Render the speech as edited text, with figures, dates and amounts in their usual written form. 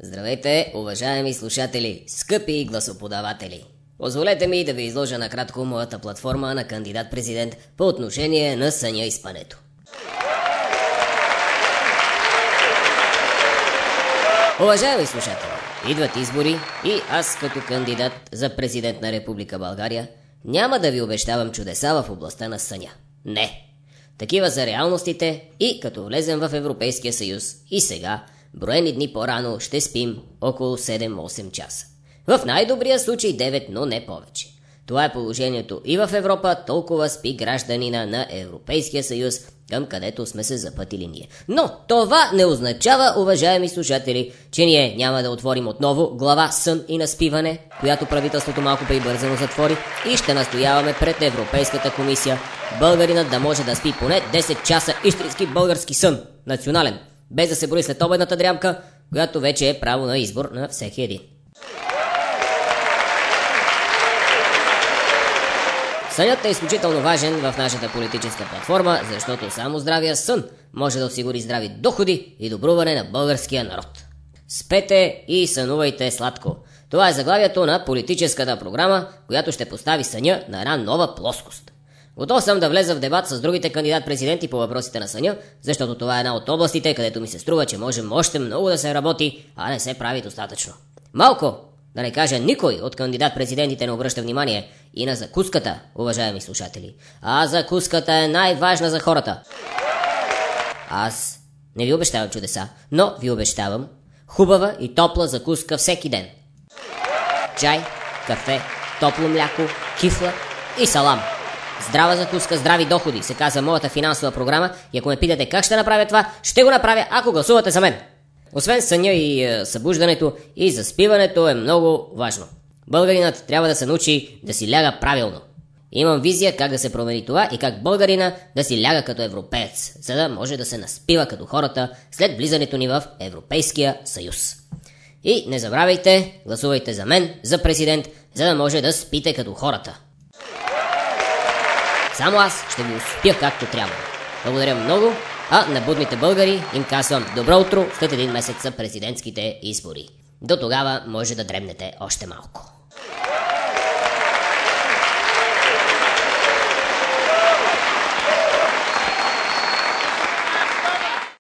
Здравейте, уважаеми слушатели, скъпи гласоподаватели! Позволете ми да ви изложа накратко моята платформа на кандидат-президент по отношение на съня и спането. Уважаеми слушатели, идват избори и аз като кандидат за президент на Република България няма да ви обещавам чудеса в областта на съня. Не! Такива са реалностите и като влезем в Европейския съюз и сега, броени дни по-рано, ще спим около 7-8 часа. В най-добрия случай 9, но не повече. Това е положението и в Европа, толкова спи гражданина на Европейския съюз, към където сме се запътили ние. Но това не означава, уважаеми слушатели, че ние няма да отворим отново глава сън и наспиване, която правителството малко прибързано затвори, и ще настояваме пред Европейската комисия българинът да може да спи поне 10 часа истински български сън, национален, без да се брои след обедната дрямка, която вече е право на избор на всеки един. Сънят е изключително важен в нашата политическа платформа, защото само здравия сън може да осигури здрави доходи и добруване на българския народ. Спете и сънувайте сладко. Това е заглавието на политическата програма, която ще постави съня на една нова плоскост. Готов съм да влеза в дебат с другите кандидат-президенти по въпросите на съня, защото това е една от областите, където ми се струва, че можем още много да се работи, а не се прави достатъчно. Малко, да не кажа никой от кандидат-президентите не обръща внимание и на закуската, уважаеми слушатели. А закуската е най-важна за хората. Аз не ви обещавам чудеса, но ви обещавам хубава и топла закуска всеки ден. Чай, кафе, топло мляко, кифла и салам. Здрава закуска, здрави доходи, се казва моята финансова програма, и ако ме питате как ще направя това, ще го направя, ако гласувате за мен. Освен съня и събуждането, и заспиването е много важно. Българинът трябва да се научи да си ляга правилно. Имам визия как да се промени това и как българина да си ляга като европеец, за да може да се наспива като хората след влизането ни в Европейския съюз. И не забравяйте, гласувайте за мен, за президент, за да може да спите като хората. Само аз ще ви успя както трябва. Благодаря много, а на будните българи им казвам добро утро след един месец за президентските избори. До тогава може да дремнете още малко.